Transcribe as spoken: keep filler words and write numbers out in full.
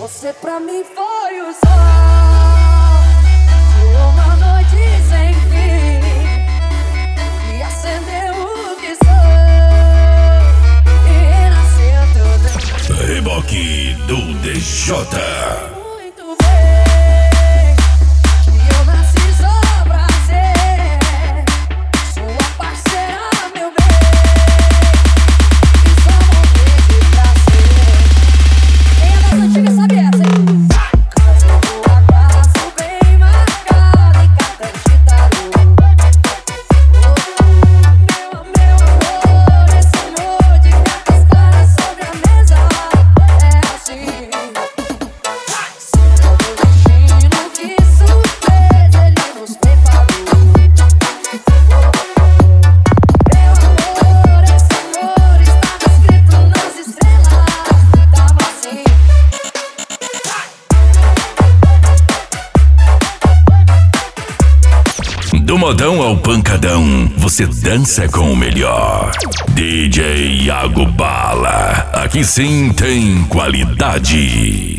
Você pra mim foi o sol de uma noite sem fim, que acendeu o que sou e renasceu tudo. Reboque do D J. Muito bem, que eu nasci só pra ser sua parceira, meu bem. E só morrer de prazer. Quem é das antigas sabe essa, hein? Cachorro acaso bem marcado em carta de tarô. Oh, meu, meu amor, esse amor de cartas claras sobre a mesa é assim. Sinta o destino, que surpresa ele nos preparou. Meu amor, esse amor estava escrito nas estrelas. Tava assim. Do modão ao pancadão, você dança com o melhor. D J Iago Bala, aqui sim tem qualidade.